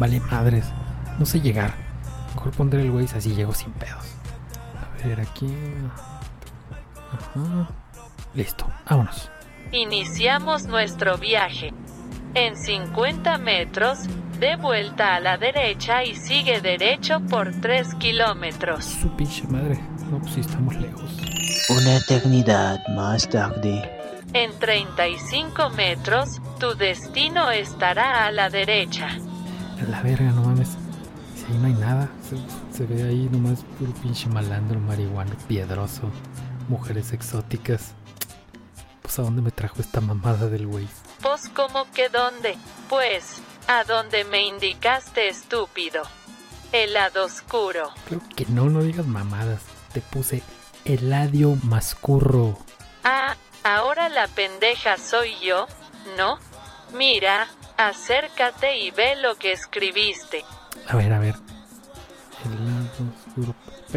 Vale madres, no sé llegar. Mejor pondré el Waze, así llego sin pedos. A ver, aquí. Ajá. Listo, vámonos. Iniciamos nuestro viaje. En 50 metros, de vuelta a la derecha y sigue derecho por 3 kilómetros. Su pinche madre. No, pues sí estamos lejos. Una eternidad más tarde. En 35 metros, tu destino estará a la derecha. A la verga, no mames. Si ahí no hay nada. Se ve ahí nomás puro pinche malandro, marihuano, piedroso, mujeres exóticas. Pues ¿a dónde me trajo esta mamada del Waze? Pues ¿cómo que dónde? Pues, a donde me indicaste, estúpido. El lado oscuro. Creo que no digas mamadas. Te puse Eladio Mascurro. Ah, ahora la pendeja soy yo, ¿no? Mira, acércate y ve lo que escribiste. A ver. Eladio Oscuro.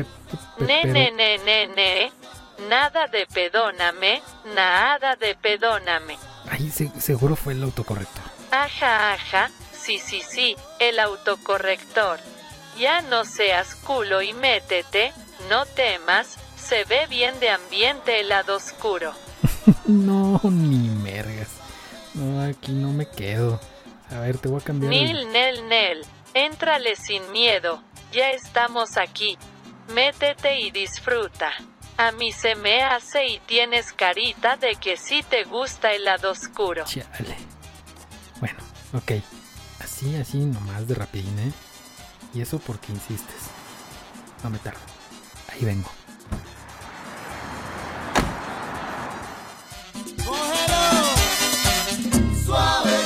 Ne. Nada de pedóname, nada de pedóname. Ahí seguro fue el autocorrector. Ajá, sí, el autocorrector. Ya no seas culo y métete, no temas, se ve bien de ambiente el lado oscuro. No, ni mergas. No, aquí no me quedo. A ver, te voy a cambiar. Nel, éntrale sin miedo, ya estamos aquí. Métete y disfruta. A mí se me hace y tienes carita de que sí te gusta el lado oscuro. Chale. Bueno, ok. Así nomás de rapidín, ¿eh? Y eso porque insistes. No me tardo. Ahí vengo. Suave.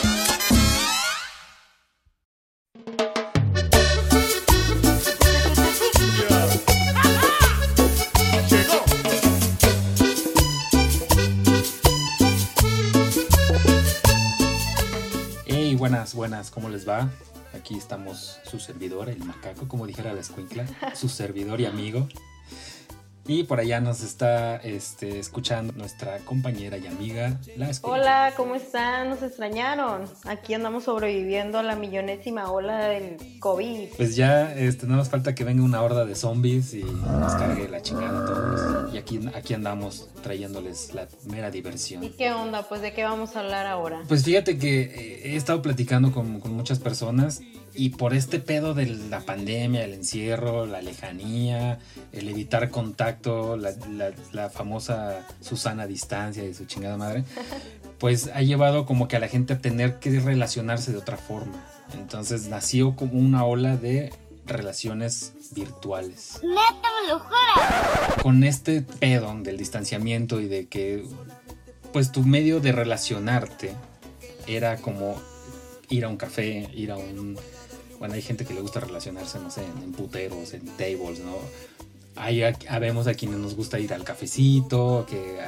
Hey, buenas, ¿cómo les va? Aquí estamos su servidor, el macaco, como dijera la escuincla, su servidor y amigo. Y por allá nos está escuchando nuestra compañera y amiga, la escuincla. Hola, ¿cómo están? ¿Nos extrañaron? Aquí andamos sobreviviendo a la millonésima ola del COVID. Pues ya nada más falta que venga una horda de zombies y nos cargue la chingada a todos. Y aquí andamos trayéndoles la mera diversión. ¿Y qué onda? Pues ¿de qué vamos a hablar ahora? Pues fíjate que he estado platicando con muchas personas y por este pedo de la pandemia, el encierro, la lejanía, el evitar contacto, la famosa Susana distancia y su chingada madre, pues ha llevado como que a la gente a tener que relacionarse de otra forma. Entonces nació como una ola de relaciones virtuales. ¡Neta, me lo juro! Con este pedo del distanciamiento y de que pues tu medio de relacionarte era como ir a un café, ir a un... Bueno, hay gente que le gusta relacionarse, no sé, en puteros, en tables, ¿no? Habemos a quienes nos gusta ir al cafecito,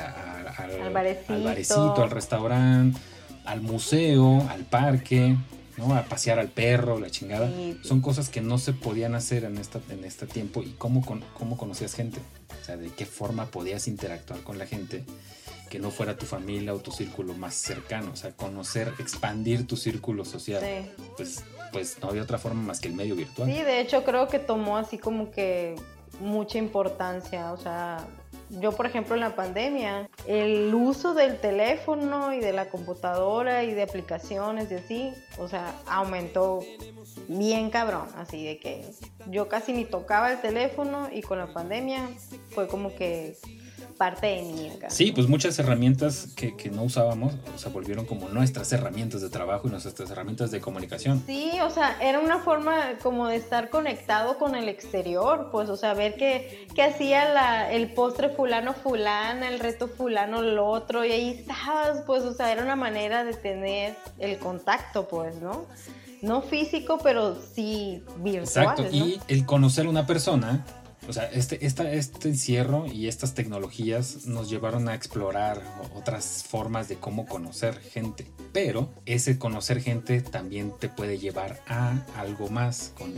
al barecito, al restaurante, al museo, al parque, ¿no? A pasear al perro, la chingada. Sí. Son cosas que no se podían hacer en este tiempo. ¿Y cómo conocías gente? O sea, ¿de qué forma podías interactuar con la gente que no fuera tu familia o tu círculo más cercano? O sea, conocer, expandir tu círculo social. Sí. Pues no había otra forma más que el medio virtual. Sí, de hecho creo que tomó así como que mucha importancia, o sea, yo por ejemplo en la pandemia, el uso del teléfono y de la computadora y de aplicaciones y así, o sea, aumentó bien cabrón, así de que yo casi ni tocaba el teléfono y con la pandemia fue como que parte de mí. Acá. Sí, pues muchas herramientas que no usábamos, o sea, volvieron como nuestras herramientas de trabajo y nuestras herramientas de comunicación. Sí, o sea, era una forma como de estar conectado con el exterior, pues, o sea, ver qué hacía el postre fulana, el reto fulano, lo otro, y ahí estabas, pues, o sea, era una manera de tener el contacto, pues, ¿no? No físico, pero sí virtual. Exacto, ¿no? y el conocer a una persona, o sea, este encierro y estas tecnologías nos llevaron a explorar otras formas de cómo conocer gente. Pero ese conocer gente también te puede llevar a algo más con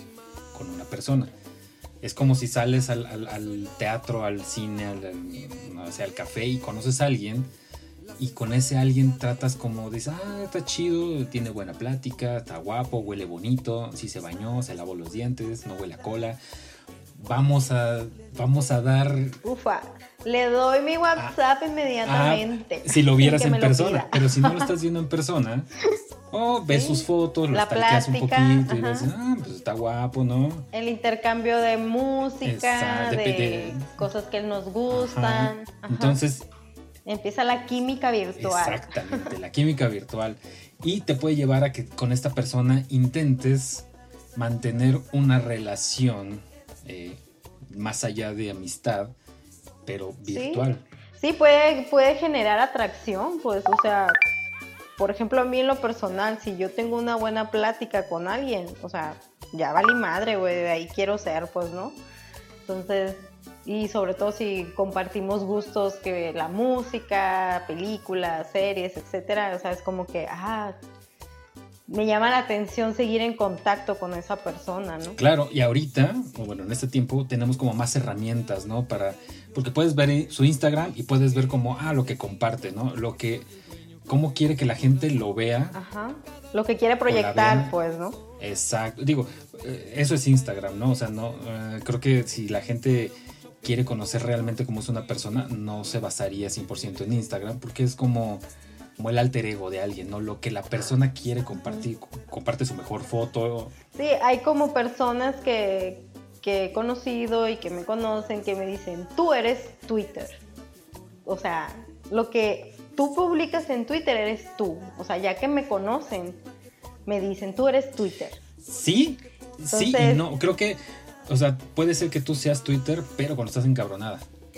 una persona. Es como si sales al teatro, al cine, al café y conoces a alguien y con ese alguien tratas como dices, está chido, tiene buena plática, está guapo, huele bonito, si se bañó, se lavó los dientes, no huele a cola. Vamos a dar... Ufa, le doy mi WhatsApp inmediatamente. Si lo vieras en lo persona, pida. pero si no lo estás viendo en persona, ves sus fotos, lo la stalkeas un plática, poquito y ves, pues está guapo, ¿no? El intercambio de música, Exacto, de cosas que nos gustan. Ajá. Entonces... empieza la química virtual. Exactamente, la química virtual. Y te puede llevar a que con esta persona intentes mantener una relación más allá de amistad, pero virtual. Sí, puede generar atracción, pues, o sea, por ejemplo, a mí en lo personal, si yo tengo una buena plática con alguien, o sea, ya valí madre, güey, de ahí quiero ser, pues, ¿no? Entonces, y sobre todo si compartimos gustos, que la música, películas, series, etcétera, o sea, es como que, me llama la atención seguir en contacto con esa persona, ¿no? Claro, y ahorita, o bueno, en este tiempo tenemos como más herramientas, ¿no? Porque puedes ver su Instagram y puedes ver como, lo que comparte, ¿no? Cómo quiere que la gente lo vea. Ajá, lo que quiere proyectar, pues, ¿no? Exacto, digo, eso es Instagram, ¿no? O sea, no, creo que si la gente quiere conocer realmente cómo es una persona, no se basaría 100% en Instagram, porque es como el alter ego de alguien, ¿no? Lo que la persona quiere compartir, comparte su mejor foto. Sí, hay como personas que he conocido y que me conocen que me dicen, tú eres Twitter. O sea, lo que tú publicas en Twitter eres tú. O sea, ya que me conocen, me dicen, tú eres Twitter. Sí, Entonces, sí y no. Creo que, o sea, puede ser que tú seas Twitter, pero cuando estás encabronada,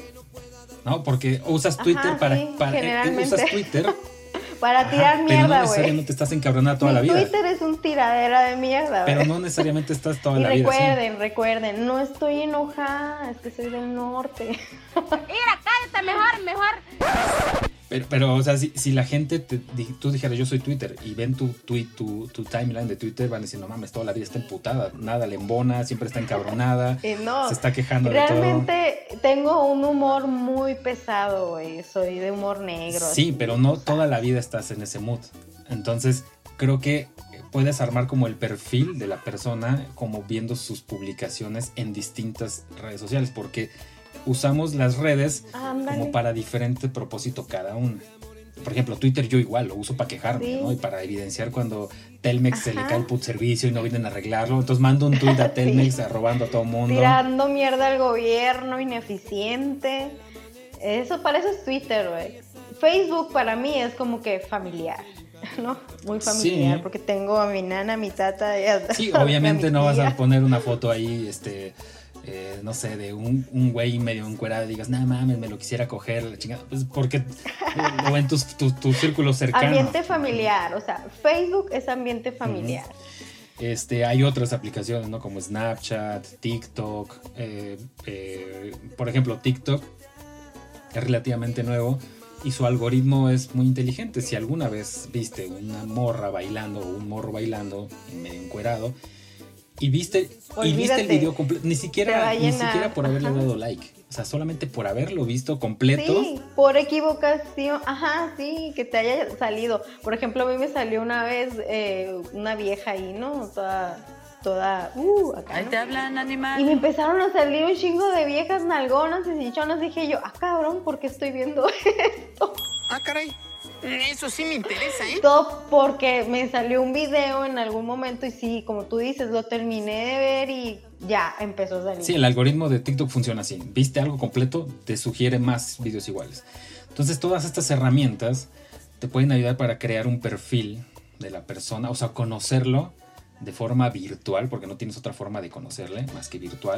¿no? Porque usas Twitter usas Twitter para tirar mierda, pero no güey. necesariamente estás encabronada toda la vida. Twitter es un tiradera de mierda, güey. Pero no necesariamente estás toda y la vida. Y recuerden, no estoy enojada, es que soy del norte. Mira, cállate, mejor. Pero o sea, si la gente, tú dijeras yo soy Twitter y ven tu timeline de Twitter, van a decir, no mames, toda la vida está emputada, nada le embona, siempre está encabronada, no, se está quejando de todo. Realmente tengo un humor muy pesado, güey, soy de humor negro. Sí, pero no toda la vida estás en ese mood. Entonces, creo que puedes armar como el perfil de la persona, como viendo sus publicaciones en distintas redes sociales, porque usamos las redes como para diferente propósito cada una. Por ejemplo, Twitter yo igual lo uso para quejarme, ¿no? Y para evidenciar cuando Telmex se le cae el servicio y no vienen a arreglarlo. Entonces mando un tweet a Telmex robando a todo mundo. Tirando mierda al gobierno, ineficiente. Para eso es Twitter, güey. Facebook para mí es como que familiar, ¿no? Muy familiar, porque tengo a mi nana, a mi tata. Sí, obviamente no vas a poner una foto ahí, no sé, de un güey medio encuerado y digas, no mames, me lo quisiera coger, la chingada, pues porque, o en tu círculo cercano. Ambiente familiar, o sea, Facebook es ambiente familiar. Hay otras aplicaciones, ¿no? Como Snapchat, TikTok, por ejemplo, TikTok es relativamente nuevo y su algoritmo es muy inteligente. Si alguna vez viste una morra bailando o un morro bailando medio encuerado, y viste el video completo, ni siquiera por haberle dado like, o sea, solamente por haberlo visto completo. Sí, por equivocación, sí, que te haya salido. Por ejemplo, a mí me salió una vez una vieja ahí, ¿no? Toda, acá, Ahí ¿no? te hablan, animal. Y me empezaron a salir un chingo de viejas nalgonas y chichonas. Dije yo, cabrón, ¿por qué estoy viendo esto? Caray. Eso sí me interesa, ¿eh? Todo porque me salió un video en algún momento y sí, como tú dices, lo terminé de ver y ya empezó a salir. Sí, el algoritmo de TikTok funciona así. Viste algo completo, te sugiere más videos iguales. Entonces, todas estas herramientas te pueden ayudar para crear un perfil de la persona, o sea, conocerlo de forma virtual, porque no tienes otra forma de conocerle más que virtual.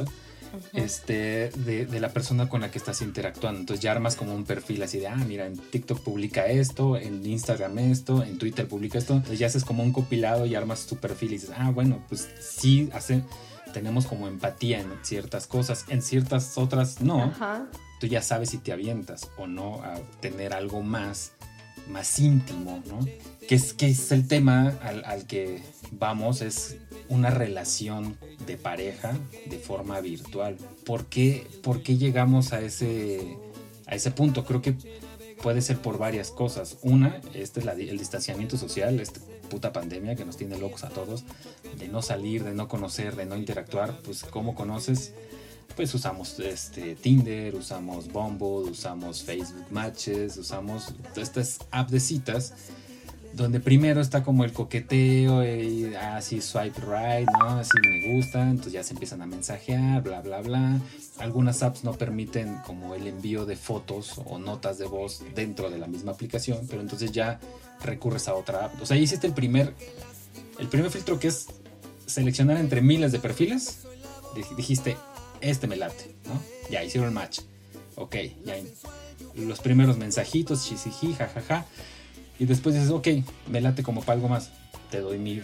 De la persona con la que estás interactuando. Entonces ya armas como un perfil así de, mira, en TikTok publica esto, en Instagram esto, en Twitter publica esto. Entonces ya haces como un compilado y armas tu perfil y dices, bueno, pues sí, tenemos como empatía en ciertas cosas, en ciertas otras no. Tú ya sabes si te avientas o no a tener algo más íntimo, ¿no? Que es el tema al que vamos, es una relación de pareja de forma virtual. ¿Por qué llegamos a ese punto? Creo que puede ser por varias cosas. Una, es el distanciamiento social, esta puta pandemia que nos tiene locos a todos, de no salir, de no conocer, de no interactuar. Pues, ¿cómo conoces? Pues usamos Tinder, usamos Bumble, usamos Facebook Matches, usamos estas apps de citas, donde primero está como el coqueteo, y así swipe right, ¿no? Así me gusta, entonces ya se empiezan a mensajear, bla, bla, bla. Algunas apps no permiten como el envío de fotos o notas de voz dentro de la misma aplicación, pero entonces ya recurres a otra app. O sea, hiciste el primer filtro, que es seleccionar entre miles de perfiles. Dijiste, me late, ¿no? Ya hicieron match. Ok, ya los primeros mensajitos, chisiji, jajaja. Y después dices, ok, me late como para algo más. Te doy mi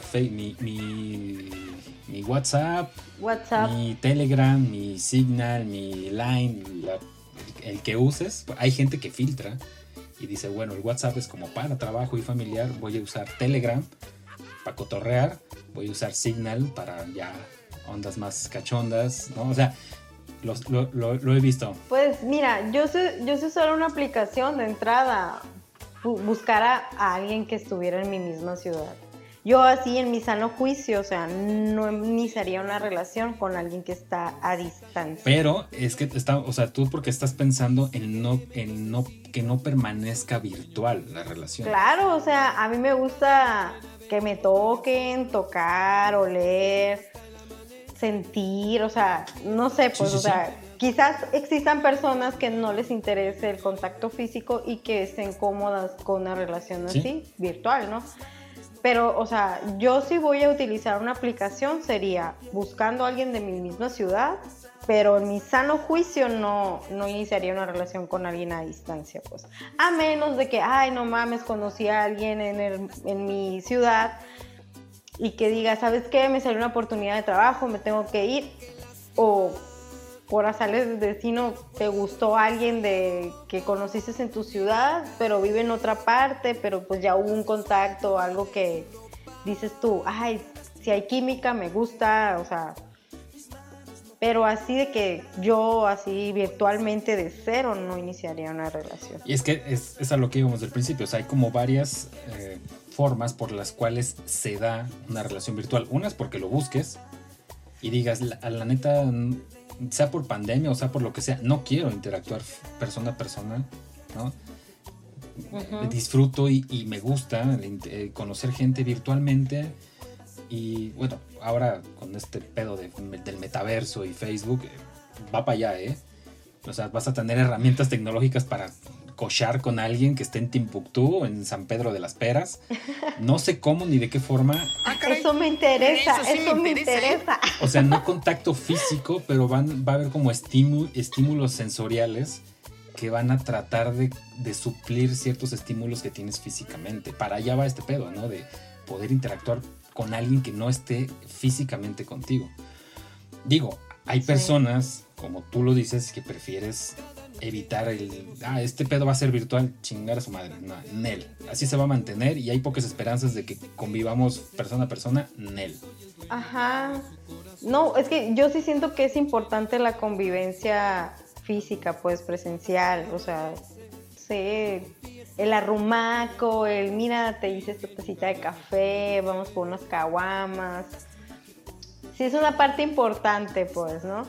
WhatsApp, mi Telegram, mi Signal, mi Line, el que uses. Hay gente que filtra y dice, bueno, el WhatsApp es como para trabajo y familiar. Voy a usar Telegram para cotorrear. Voy a usar Signal para ya ondas más cachondas, ¿no? O sea, lo he visto. Pues mira, yo sé usar una aplicación de entrada, buscar a alguien que estuviera en mi misma ciudad. Yo así en mi sano juicio, o sea, no iniciaría una relación con alguien que está a distancia. Pero es que o sea, tú porque estás pensando en que no permanezca virtual la relación. Claro, o sea, a mí me gusta que me toquen, tocar, oler, sentir, o sea, no sé, pues, sí, o sea, sí. Quizás existan personas que no les interese el contacto físico y que estén cómodas con una relación así, virtual, ¿no? Pero, o sea, yo si voy a utilizar una aplicación sería buscando a alguien de mi misma ciudad, pero en mi sano juicio no iniciaría una relación con alguien a distancia, pues. A menos de que, ay, no mames, conocí a alguien en mi ciudad y que diga, ¿sabes qué? Me salió una oportunidad de trabajo, me tengo que ir. O por azares del destino te gustó alguien que conociste en tu ciudad, pero vive en otra parte, pero pues ya hubo un contacto, algo que dices tú, ay, si hay química, me gusta, o sea. Pero así de que yo así virtualmente de cero no iniciaría una relación. Y es que es a lo que íbamos del principio, o sea, hay como varias formas por las cuales se da una relación virtual. Una es porque lo busques y digas, la neta, sea por pandemia o sea por lo que sea, no quiero interactuar persona a persona, ¿no? Uh-huh. Disfruto y me gusta conocer gente virtualmente. Y bueno, ahora con este pedo del metaverso y Facebook, va para allá, ¿eh? O sea, vas a tener herramientas tecnológicas para cochar con alguien que esté en Timbuktu o en San Pedro de las Peras. No sé cómo ni de qué forma. Eso me interesa, eso me interesa. O sea, no contacto físico, pero va a haber como estímulos sensoriales que van a tratar de suplir ciertos estímulos que tienes físicamente. Para allá va este pedo, ¿no? De poder interactuar con alguien que no esté físicamente contigo. Digo, hay personas, como tú lo dices, que prefieres evitar este pedo va a ser virtual, chingar a su madre, no, nel. Así se va a mantener y hay pocas esperanzas de que convivamos persona a persona, nel. Ajá. No, es que yo sí siento que es importante la convivencia física, pues presencial, o sea, sí, el arrumaco, mira, te hice esta tacita de café, vamos por unas caguamas. Sí, es una parte importante, pues, ¿no?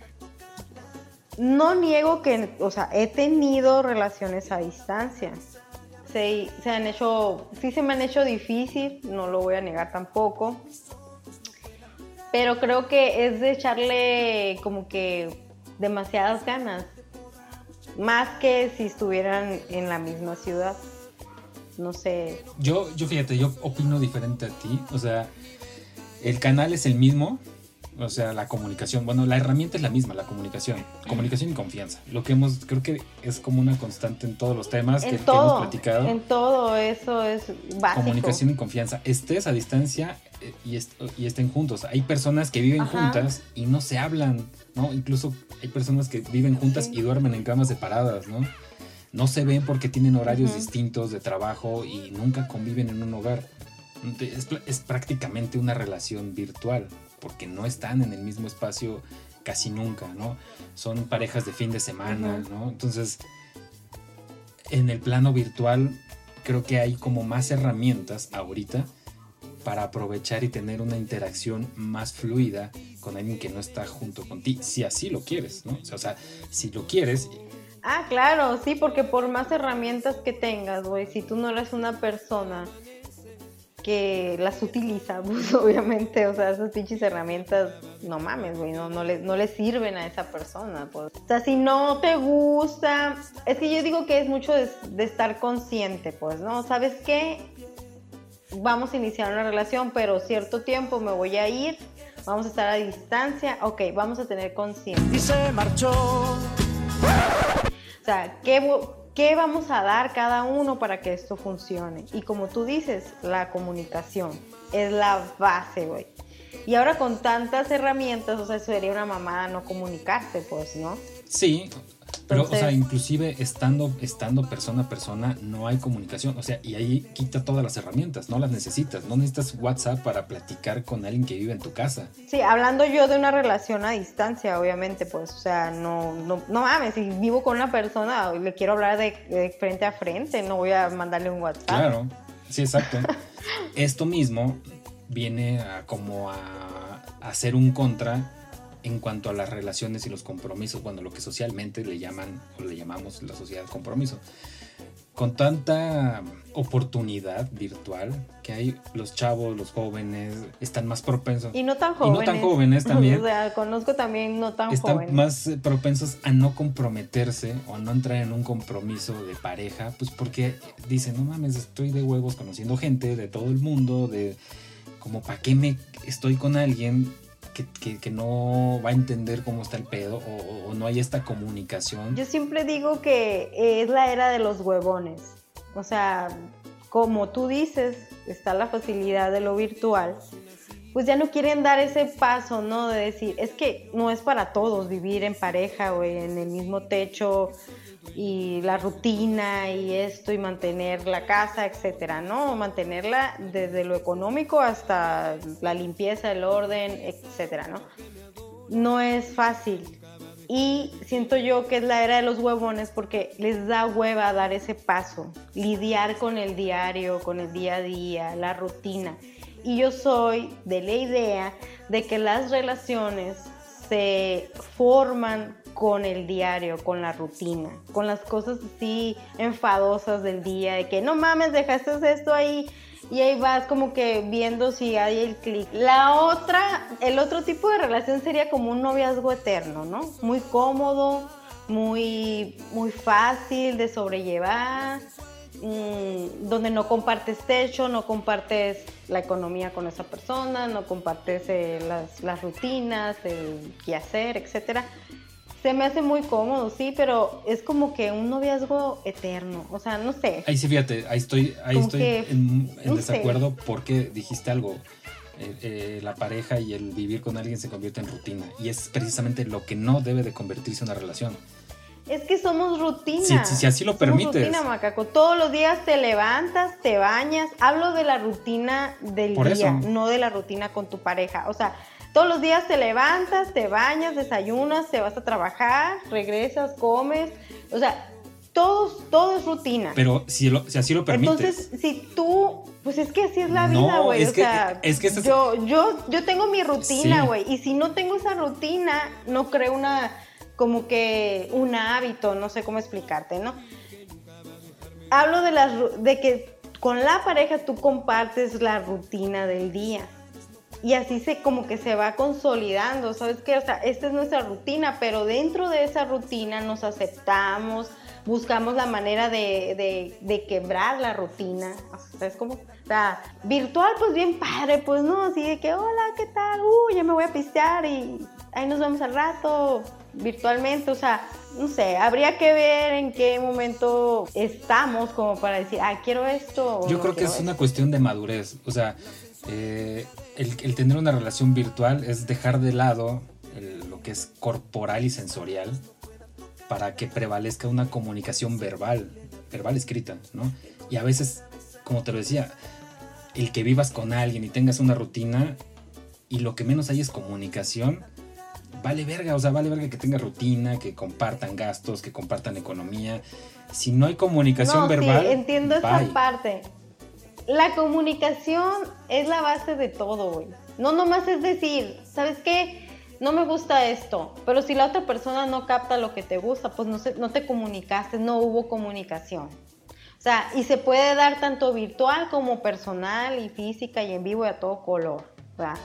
No niego que, o sea, he tenido relaciones a distancia. Sí, se me han hecho difícil, no lo voy a negar tampoco. Pero creo que es de echarle como que demasiadas ganas. Más que si estuvieran en la misma ciudad. No sé. Yo fíjate, yo opino diferente a ti. O sea, el canal es el mismo. O sea, la comunicación. Bueno, la herramienta es la misma, la comunicación. Comunicación y confianza. Lo que creo que es como una constante en todos los temas que hemos platicado. En todo eso es básico. Comunicación y confianza. Estés a distancia y estén juntos. Hay personas que viven juntas y no se hablan, ¿no? Incluso hay personas que viven juntas y duermen en camas separadas, ¿no? No se ven porque tienen horarios distintos de trabajo y nunca conviven en un hogar. Es prácticamente una relación virtual porque no están en el mismo espacio casi nunca, ¿no? Son parejas de fin de semana, ¿no? Entonces, en el plano virtual creo que hay como más herramientas ahorita para aprovechar y tener una interacción más fluida con alguien que no está junto contigo, si así lo quieres, ¿no? O sea, si lo quieres. Ah, claro, sí, porque por más herramientas que tengas, güey, si tú no eres una persona que las utiliza, pues obviamente, o sea, esas pinches herramientas, no mames, güey, no le sirven a esa persona, pues. O sea, si no te gusta, es que yo digo que es mucho de estar consciente, pues, ¿no? ¿Sabes qué? Vamos a iniciar una relación, pero cierto tiempo me voy a ir, vamos a estar a distancia, ok, vamos a tener conciencia. Y se marchó. O sea, ¿qué vamos a dar cada uno para que esto funcione? Y como tú dices, la comunicación es la base, güey. Y ahora con tantas herramientas, o sea, sería una mamada no comunicarse, pues, ¿no? Sí, pero, Entonces, o sea, inclusive estando persona a persona, no hay comunicación. O sea, y ahí quita todas las herramientas, no las necesitas. No necesitas WhatsApp para platicar con alguien que vive en tu casa. sí, hablando yo de una relación a distancia, obviamente, pues, o sea, no mames, si vivo con una persona, le quiero hablar de frente a frente, no voy a mandarle un WhatsApp. Claro, sí, exacto. Esto mismo viene a hacer un contra en cuanto a las relaciones y los compromisos, bueno, lo que socialmente le llaman o le llamamos la sociedad compromiso. Con tanta oportunidad virtual que hay, los chavos, los jóvenes están más propensos. Y no tan jóvenes. Y no tan jóvenes también. O sea, conozco también no tan están jóvenes. más propensos a no comprometerse o a no entrar en un compromiso de pareja, pues porque dicen, no mames, estoy de huevos conociendo gente de todo el mundo, de como para qué me estoy con alguien que no va a entender cómo está el pedo o no hay esta comunicación. Yo siempre digo que es la era de los huevones. O sea, como tú dices, está la facilidad de lo virtual. Pues ya no quieren dar ese paso, ¿no? De decir, es que no es para todos vivir en pareja o en el mismo techo y la rutina y esto y mantener la casa, etcétera, ¿no? Mantenerla desde lo económico hasta la limpieza, el orden, etcétera, ¿no? No es fácil. Y siento yo que es la era de los huevones porque les da hueva dar ese paso, lidiar con el diario, con el día a día, la rutina. Y yo soy de la idea de que las relaciones se forman con el diario, con la rutina, con las cosas así enfadosas del día, de que no mames, dejaste esto ahí y ahí vas como que viendo si hay el clic. El otro tipo de relación sería como un noviazgo eterno, ¿no? Muy cómodo, muy muy fácil de sobrellevar, donde no compartes techo, no compartes la economía con esa persona, no compartes las rutinas, el quehacer, etcétera. Se me hace muy cómodo, sí, pero es como que un noviazgo eterno, o sea, no sé. Ahí sí, fíjate, ahí estoy en no desacuerdo sé. porque dijiste algo. La pareja y el vivir con alguien se convierte en rutina y es precisamente lo que no debe de convertirse en una relación. Es que somos rutina. Si así lo permites. Somos rutina, macaco. Todos los días te levantas, te bañas. Hablo de la rutina del Por día, eso. no de la rutina con tu pareja. O sea, todos los días te levantas, te bañas, desayunas, te vas a trabajar, regresas, comes. O sea, todo es rutina. Pero si así lo permites. Entonces, si tú, pues es que así es la No, vida, güey. es O que- sea, es que ese es- yo tengo mi rutina, Sí. güey. Y si no tengo esa rutina, no creo como que un hábito, no sé cómo explicarte, ¿no? Hablo de que con la pareja tú compartes la rutina del día. Y así como que se va consolidando, ¿sabes qué? O sea, esta es nuestra rutina, pero dentro de esa rutina nos aceptamos, buscamos la manera de quebrar la rutina, ¿sabes cómo? O sea, virtual, pues bien padre, pues no, así de que, hola, ¿qué tal? Ya me voy a pistear y ahí nos vemos al rato, virtualmente, o sea, no sé, habría que ver en qué momento estamos como para decir, quiero esto. O Yo no creo que quiero es una esto. cuestión de madurez. O sea, el tener una relación virtual es dejar de lado lo que es corporal y sensorial para que prevalezca una comunicación verbal escrita, ¿no? Y a veces, como te lo decía, el que vivas con alguien y tengas una rutina y lo que menos hay es comunicación, vale verga, o sea, vale verga que tenga rutina, que compartan gastos, que compartan economía. Si no hay comunicación verbal, sí, entiendo bye. esa parte. La comunicación es la base de todo, güey. No nomás es decir, ¿sabes qué? No me gusta esto, pero si la otra persona no capta lo que te gusta, pues no te comunicaste, no hubo comunicación. O sea, y se puede dar tanto virtual como personal y física y en vivo y a todo color, ¿verdad?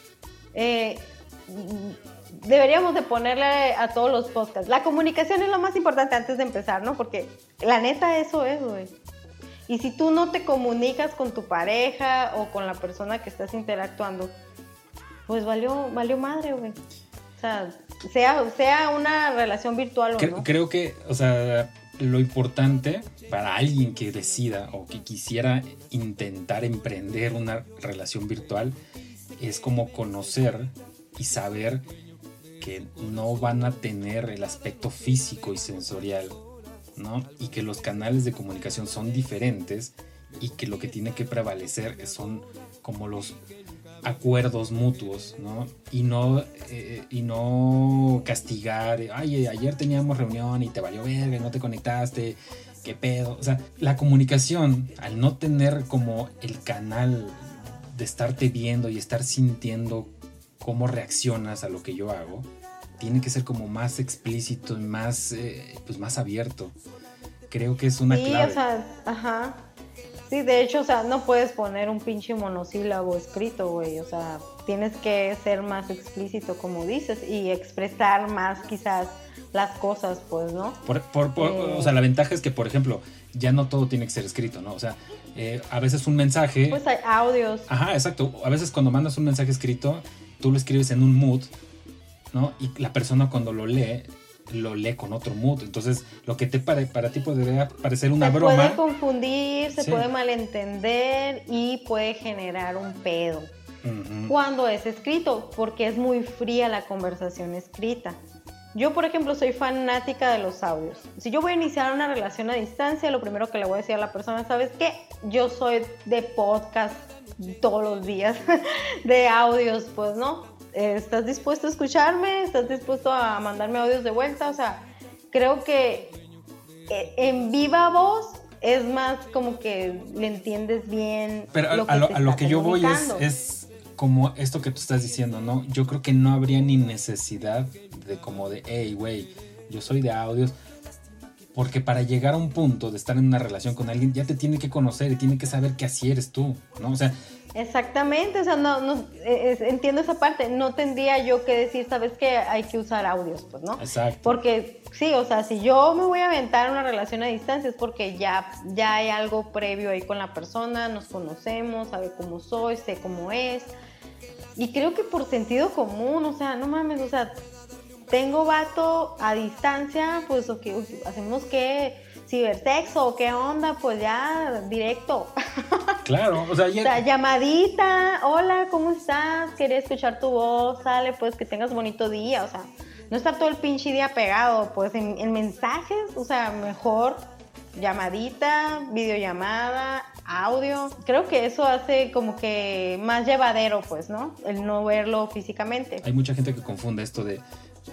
Deberíamos de ponerle a todos los podcasts. La comunicación es lo más importante antes de empezar, ¿no? Porque la neta eso es, güey. Y si tú no te comunicas con tu pareja o con la persona que estás interactuando, pues valió madre, güey. O sea, sea una relación virtual o no. Creo que, o sea, lo importante para alguien que decida o que quisiera intentar emprender una relación virtual es como conocer y saber que no van a tener el aspecto físico y sensorial, ¿no? Y que los canales de comunicación son diferentes y que lo que tiene que prevalecer son como los acuerdos mutuos, ¿no? Y no castigar, ay, ayer teníamos reunión y te valió verga y no te conectaste, qué pedo. O sea, la comunicación, al no tener como el canal de estarte viendo y estar sintiendo cómo reaccionas a lo que yo hago, tiene que ser como más explícito y más, pues más abierto. Creo que es una clave. Sí, o sea, ajá. Sí, de hecho, o sea, no puedes poner un pinche monosílabo escrito, güey. O sea, tienes que ser más explícito, como dices, y expresar más quizás las cosas, pues, ¿no? O sea, la ventaja es que, por ejemplo, ya no todo tiene que ser escrito, ¿no? O sea, a veces un mensaje... Pues hay audios. Ajá, exacto. A veces cuando mandas un mensaje escrito, tú lo escribes en un mood, ¿no? Y la persona cuando lo lee con otro mood. Entonces, lo que para ti podría parecer una broma... Se puede confundir, se sí. puede malentender y puede generar un pedo. Uh-huh. Cuando es escrito, porque es muy fría la conversación escrita. Yo, por ejemplo, soy fanática de los audios. Si yo voy a iniciar una relación a distancia, lo primero que le voy a decir a la persona, ¿sabes qué? Yo soy de podcast todos los días, de audios, pues, ¿no? ¿Estás dispuesto a escucharme? ¿Estás dispuesto a mandarme audios de vuelta? O sea, creo que en viva voz es más como que le entiendes bien. Pero lo que a lo que yo voy es como esto que tú estás diciendo, ¿no? Yo creo que no habría ni necesidad de como de, hey, güey, yo soy de audios. Porque para llegar a un punto de estar en una relación con alguien, ya te tiene que conocer y tiene que saber que así eres tú, ¿no? O sea... Exactamente, o sea, entiendo esa parte. No tendría yo que decir, ¿sabes qué? Hay que usar audios, pues, ¿no? Exacto. Porque, sí, o sea, si yo me voy a aventar una relación a distancia es porque ya hay algo previo ahí con la persona, nos conocemos, sabe cómo soy, sé cómo es. Y creo que por sentido común, o sea, no mames, o sea... Tengo vato a distancia, pues okay, hacemos que cibersexo o qué onda, pues ya directo. Claro, o sea, o sea, llamadita, hola, ¿cómo estás? Quería escuchar tu voz, sale, pues que tengas bonito día, o sea, no estar todo el pinche día pegado, pues en mensajes, o sea, mejor llamadita, videollamada, audio. Creo que eso hace como que más llevadero, pues, ¿no? El no verlo físicamente. Hay mucha gente que confunde esto de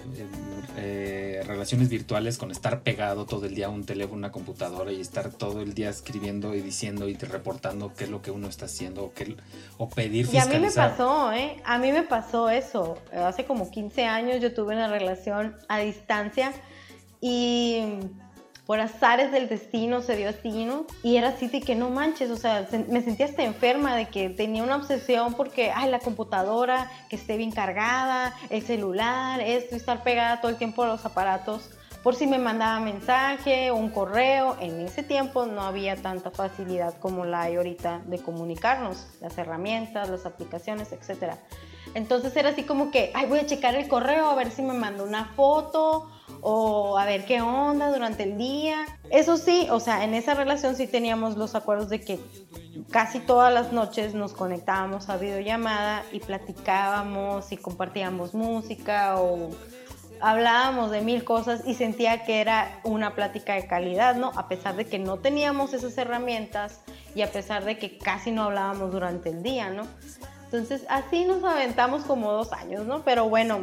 relaciones virtuales con estar pegado todo el día a un teléfono, una computadora y estar todo el día escribiendo y diciendo y reportando qué es lo que uno está haciendo o pedir fiscalizar. Y a mí me pasó, a mí me pasó eso. Hace como 15 años yo tuve una relación a distancia y por azares del destino se dio así, ¿no? Y era así de que no manches, o sea, me sentía hasta enferma de que tenía una obsesión porque, ay, la computadora, que esté bien cargada, el celular, esto, y estar pegada todo el tiempo a los aparatos, por si me mandaba mensaje o un correo. En ese tiempo no había tanta facilidad como la hay ahorita de comunicarnos, las herramientas, las aplicaciones, etcétera. Entonces era así como que, ay, voy a checar el correo a ver si me mandó una foto o a ver qué onda durante el día. Eso sí, o sea, en esa relación sí teníamos los acuerdos de que casi todas las noches nos conectábamos a videollamada y platicábamos y compartíamos música o hablábamos de mil cosas y sentía que era una plática de calidad, ¿no? A pesar de que no teníamos esas herramientas y a pesar de que casi no hablábamos durante el día, ¿no? Entonces, así nos aventamos como 2 años, ¿no? Pero bueno,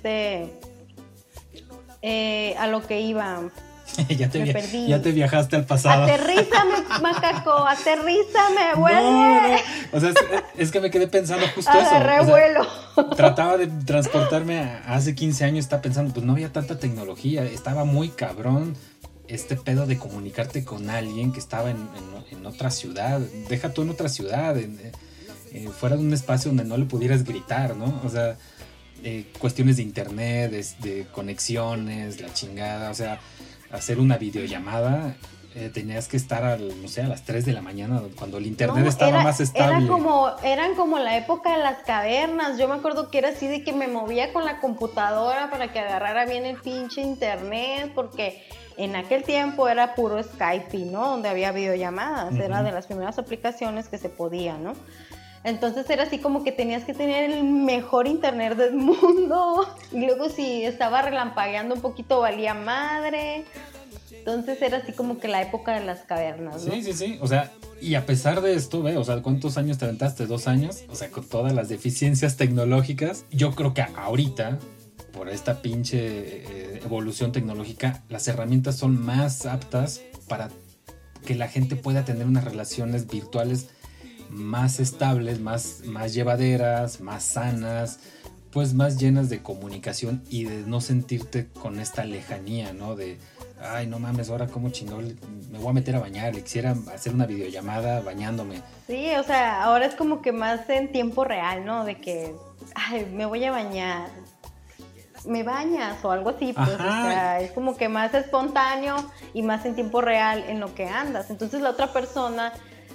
a lo que iba, ya te me perdí. Ya te viajaste al pasado. Aterrízame, macaco, aterrízame, vuelve. No. O sea, es que me quedé pensando justo Agarré eso. vuelo. Trataba de transportarme a hace 15 años, estaba pensando, pues no había tanta tecnología, estaba muy cabrón este pedo de comunicarte con alguien que estaba en otra ciudad, deja tú en otra ciudad, fuera de un espacio donde no le pudieras gritar, ¿no? O sea, cuestiones de internet, de conexiones, la chingada, o sea, hacer una videollamada, tenías que estar a las 3 de la mañana cuando el internet estaba más estable. Eran como la época de las cavernas. Yo me acuerdo que era así de que me movía con la computadora para que agarrara bien el pinche internet, porque en aquel tiempo era puro Skype, ¿no? Donde había videollamadas, era de las primeras aplicaciones que se podía, ¿no? Entonces era así como que tenías que tener el mejor internet del mundo. Y luego si estaba relampagueando un poquito valía madre. Entonces era así como que la época de las cavernas, ¿no? Sí. O sea, y a pesar de esto, o sea, ¿cuántos años te aventaste? 2 años. O sea, con todas las deficiencias tecnológicas. Yo creo que ahorita, por esta pinche evolución tecnológica, las herramientas son más aptas para que la gente pueda tener unas relaciones virtuales más estables, más llevaderas, más sanas, pues más llenas de comunicación y de no sentirte con esta lejanía, ¿no? De, ay, no mames, ahora cómo chingón, me voy a meter a bañar, le quisiera hacer una videollamada bañándome. Sí, o sea, ahora es como que más en tiempo real, ¿no? De que, ay, me voy a bañar, me bañas o algo así, pues. Ajá. O sea, es como que más espontáneo y más en tiempo real en lo que andas. Entonces la otra persona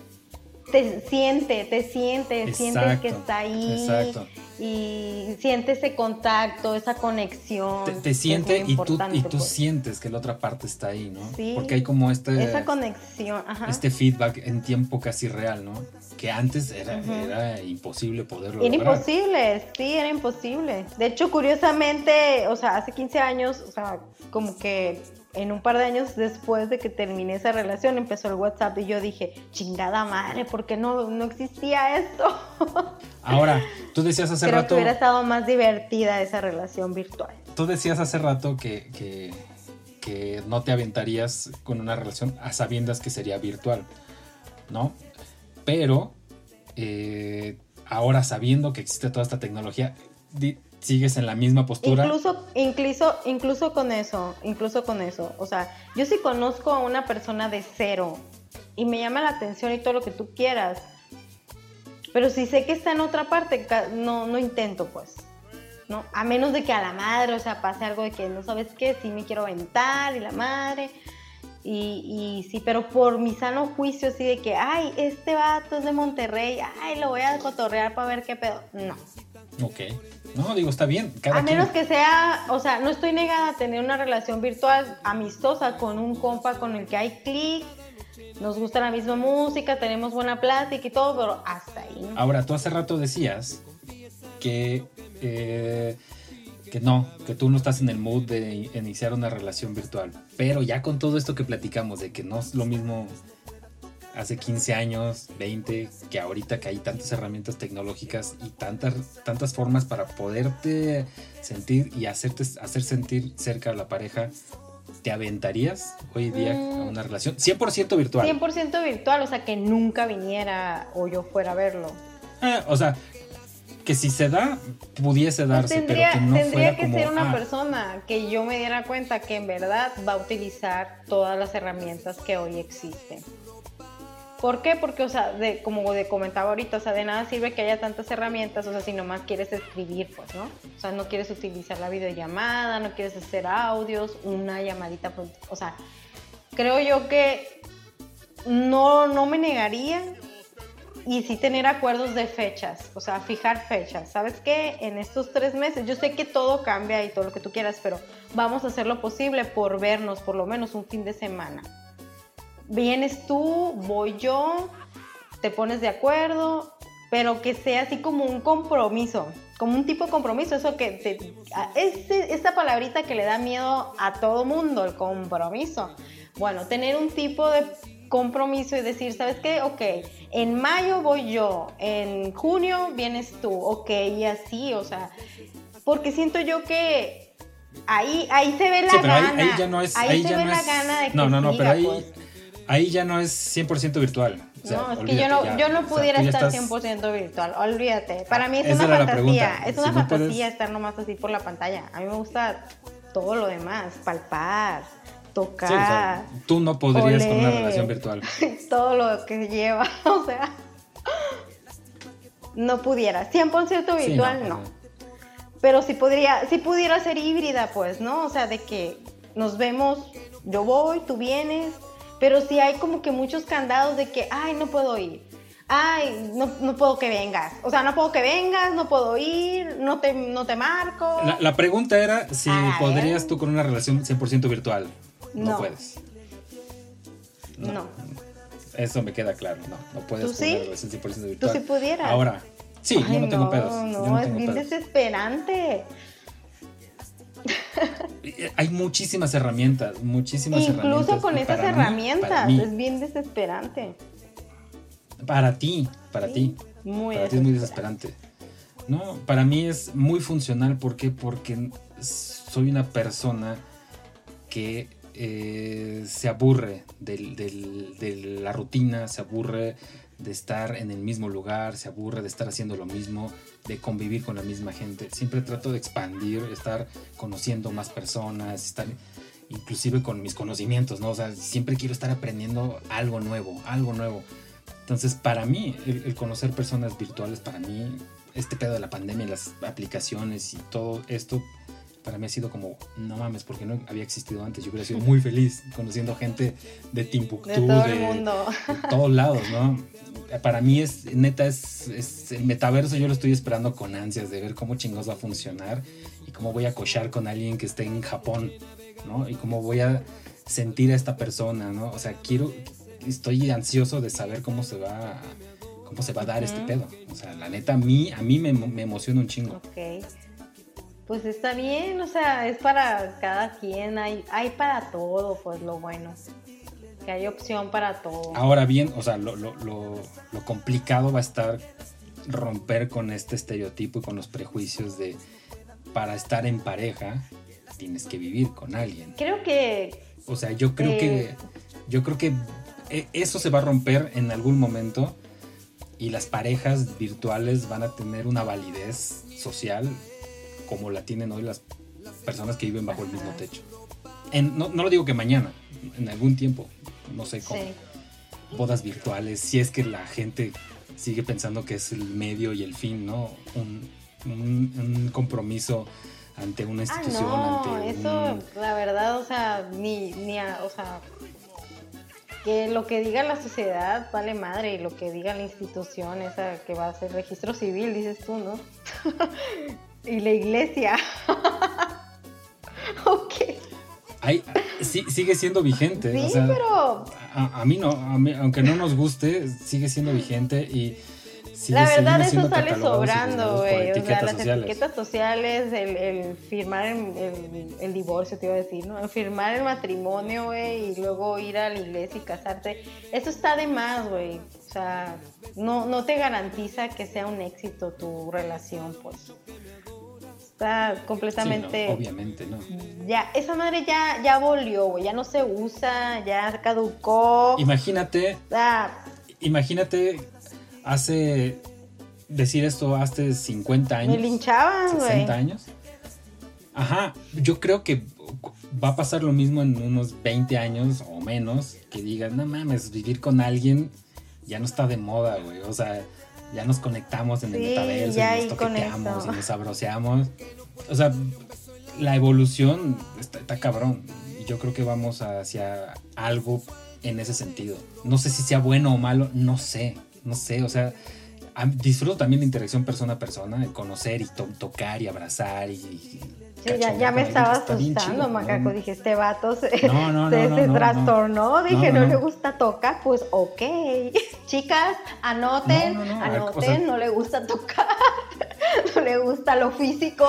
sientes que está ahí. Exacto. Y siente ese contacto, esa conexión. Te siente y tú pues. sientes que la otra parte está ahí, ¿no? Sí, porque hay como esa conexión, ajá. Este feedback en tiempo casi real, ¿no? Que antes era imposible poderlo lograr. Era imposible. De hecho, curiosamente, o sea, hace 15 años, o sea, como que en un par de años después de que terminé esa relación, empezó el WhatsApp y yo dije, chingada madre, ¿por qué no existía esto? Ahora, tú decías hace rato... Creo que hubiera estado más divertida esa relación virtual. Tú decías hace rato que no te aventarías con una relación a sabiendas que sería virtual, ¿no? Pero ahora sabiendo que existe toda esta tecnología, sigues en la misma postura. Incluso con eso. O sea, yo sí conozco a una persona de cero y me llama la atención y todo lo que tú quieras. Pero si sé que está en otra parte, no intento, pues, ¿no? A menos de que a la madre, o sea, pase algo de que no sabes qué, sí me quiero aventar y la madre. Y sí, pero por mi sano juicio, así de que, ay, este vato es de Monterrey, ay, lo voy a cotorrear para ver qué pedo. No. Ok. No, digo, está bien. A menos que sea, o sea, no estoy negada a tener una relación virtual amistosa con un compa con el que hay clic, nos gusta la misma música, tenemos buena plática y todo, pero hasta ahí, ¿no? Ahora, tú hace rato decías que tú no estás en el mood de iniciar una relación virtual, pero ya con todo esto que platicamos de que no es lo mismo hace 15 años, 20, que ahorita que hay tantas herramientas tecnológicas y tantas formas para poderte sentir y hacer sentir cerca a la pareja, ¿te aventarías hoy día a una relación 100% virtual? 100% virtual, o sea, que nunca viniera o yo fuera a verlo. O sea, que si se da, pudiese darse, pero que no fuera como... Tendría que ser una persona que yo me diera cuenta que en verdad va a utilizar todas las herramientas que hoy existen. ¿Por qué? Porque, o sea, como comentaba ahorita, o sea, de nada sirve que haya tantas herramientas, o sea, si nomás quieres escribir, pues, ¿no? O sea, no quieres utilizar la videollamada, no quieres hacer audios, una llamadita, pues, o sea, creo yo que no me negaría y sí tener acuerdos de fechas, o sea, fijar fechas. ¿Sabes qué? En estos 3 meses, yo sé que todo cambia y todo lo que tú quieras, pero vamos a hacer lo posible por vernos por lo menos un fin de semana. Vienes tú, voy yo, te pones de acuerdo, pero que sea así como un compromiso, como un tipo de compromiso, eso que esta palabrita que le da miedo a todo mundo, el compromiso. Bueno, tener un tipo compromiso y decir, ¿sabes qué? Ok, en mayo voy yo, en junio vienes tú, ok, y así, o sea, porque siento yo que ahí se ve la gana. Ahí ya no es. Ahí se ve la gana de que no, siga, pero ahí ya no es 100% virtual. O sea, no, es que yo no pudiera estar 100% virtual, olvídate. Para mí es una fantasía, es una fantasía estar nomás así por la pantalla. A mí me gusta todo lo demás, palpar, tocar. Sí, o sea, tú no podrías con una relación virtual. Todo lo que lleva, o sea, no pudiera. 100% virtual, sí, no. Pero sí pudiera ser híbrida, pues, ¿no? O sea, de que nos vemos, yo voy, tú vienes. Pero sí hay como que muchos candados de que, ay, no puedo ir, ay, no puedo que vengas. O sea, no puedo que vengas, no puedo ir, no te marco. La pregunta era si podrías tú con una relación 100% virtual. No puedes. No. Eso me queda claro, no puedes con una relación 100% virtual. Tú sí pudieras. Ahora, sí, yo no tengo pedos. No, es bien desesperante. Hay muchísimas herramientas. Incluso con esas herramientas es bien desesperante. Para ti. Muy para ti es muy desesperante. No, para mí es muy funcional. ¿Por qué? Porque soy una persona que se aburre de la rutina, se aburre de estar en el mismo lugar, se aburre de estar haciendo lo mismo, de convivir con la misma gente. Siempre trato de expandir, estar conociendo más personas, estar inclusive con mis conocimientos, ¿no? O sea, siempre quiero estar aprendiendo algo nuevo. Entonces, para mí, el conocer personas virtuales, para mí, este pedo de la pandemia, las aplicaciones y todo esto, para mí ha sido como, no mames, porque no había existido antes. Yo hubiera sido muy feliz conociendo gente de Timbuktu, de todo el mundo, de todos lados, ¿no? Para mí es el metaverso. Yo lo estoy esperando con ansias de ver cómo chingados va a funcionar y cómo voy a cochar con alguien que esté en Japón, ¿no? Y cómo voy a sentir a esta persona, ¿no? O sea, estoy ansioso de saber cómo se va a dar este pedo. O sea, la neta, a mí me emociona un chingo. Ok. Pues está bien, o sea, es para cada quien, hay para todo, pues lo bueno. Que hay opción para todo. Ahora bien, o sea, lo complicado va a estar romper con este estereotipo y con los prejuicios de para estar en pareja tienes que vivir con alguien. Creo que... O sea, yo creo que eso se va a romper en algún momento y las parejas virtuales van a tener una validez social como la tienen hoy las personas que viven bajo el mismo techo. No lo digo que mañana, en algún tiempo, no sé cómo. Sí. Bodas virtuales, si es que la gente sigue pensando que es el medio y el fin, ¿no? Un compromiso ante una institución. Eso, la verdad, o sea, o sea, que lo que diga la sociedad vale madre, y lo que diga la institución esa que va a hacer registro civil, dices tú, ¿no? Y la iglesia. Ok. Sigue siendo vigente. Sí, o sea, pero... A mí no, aunque no nos guste, sigue siendo vigente y la verdad eso sale sobrando, güey. O sea, las etiquetas sociales, el firmar el divorcio, te iba a decir, ¿no? El firmar el matrimonio, güey, y luego ir a la iglesia y casarte. Eso está de más, güey. O sea, no te garantiza que sea un éxito tu relación, pues. Está completamente... Sí, no, obviamente, ¿no? Ya, esa madre ya volvió, güey. Ya no se usa, ya caducó. Imagínate decir esto hace 50 años. Me linchaban, güey. 60 años. Ajá, yo creo que va a pasar lo mismo en unos 20 años o menos, que digan, no mames, vivir con alguien ya no está de moda, güey. O sea, ya nos conectamos en el metaverso y nos toqueteamos y nos sabroseamos. O sea, la evolución está cabrón. Y yo creo que vamos hacia algo en ese sentido. No sé si sea bueno o malo, no sé. O sea, disfruto también la interacción persona a persona, el conocer y tocar y abrazar y sí, ya me estaba asustando, Macaco. ¿No? Dije, este vato se trastornó. Dije, no le gusta tocar, pues ok. Chicas, anoten, o sea, no le gusta tocar, no le gusta lo físico,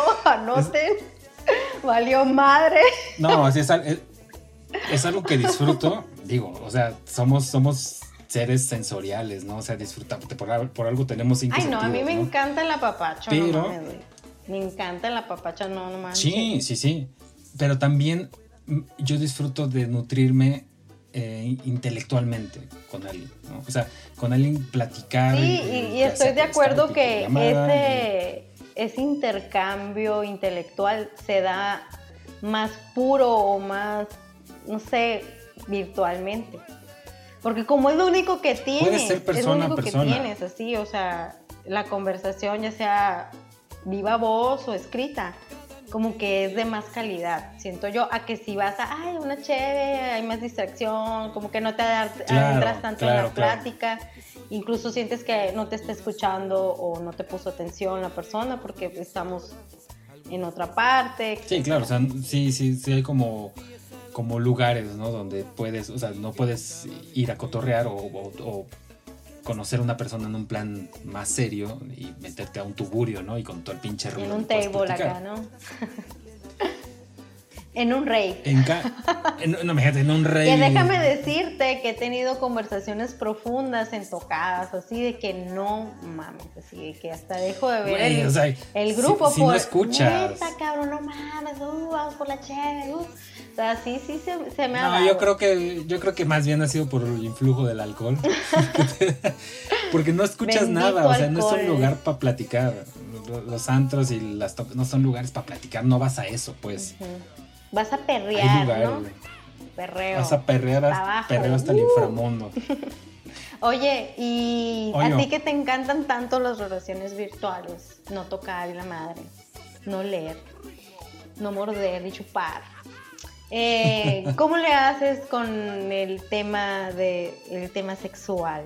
anoten. Valió madre. No, así es algo que disfruto digo, o sea, somos seres sensoriales, ¿no? O sea, disfrutamos, por algo tenemos 5 Ay, no, sentidos, a mí me ¿no? encanta el apapacho, Pero- no mames, güey. Me encanta el apapacho, no manches. Sí. Pero también yo disfruto de nutrirme intelectualmente con alguien, ¿no? O sea, con alguien platicar. Sí, y ya estoy sea de por acuerdo Skype, que por llamada, ese intercambio intelectual se da más puro o más, no sé, virtualmente. Porque como es lo único que tienes, ser persona es lo a único persona. que tienes, así, o sea, la conversación ya sea viva voz o escrita, como que es de más calidad, siento yo, a que si vas a, ay, una chévere, hay más distracción, como que no te adentras tanto en la plática, incluso sientes que no te está escuchando o no te puso atención la persona porque estamos en otra parte. Sí, claro, o sea, sí hay como lugares, ¿no? Donde puedes, o sea, no puedes ir a cotorrear o conocer a una persona en un plan más serio y meterte a un tugurio, ¿no? Y con todo el pinche ruido. En un no puedes table platicar. acá, ¿no? En un rave. No, imagínate, en un rave. Que déjame decirte que he tenido conversaciones profundas en tocadas, así de que no mames, así de que hasta dejo de ver Güey, el, o sea, el grupo si por no escuchas. neta, cabrón, no mames, vamos por la chévere, O sea, sí se me ha No, dado. yo creo que más bien ha sido por el influjo del alcohol. Porque no escuchas Bendito nada, o sea, no es alcohol. un lugar para platicar. Los antros y no son lugares para platicar, no vas a eso, pues. Ujú. Vas a Hay perrear, lugares, ¿no? güey. Perreo. Vas a perrear, Abajo. perreo hasta el inframundo. Oye, y Oye. a ti que te encantan tanto las relaciones virtuales, no tocar y la madre, no leer, no morder ni chupar. ¿Cómo le haces con el tema sexual?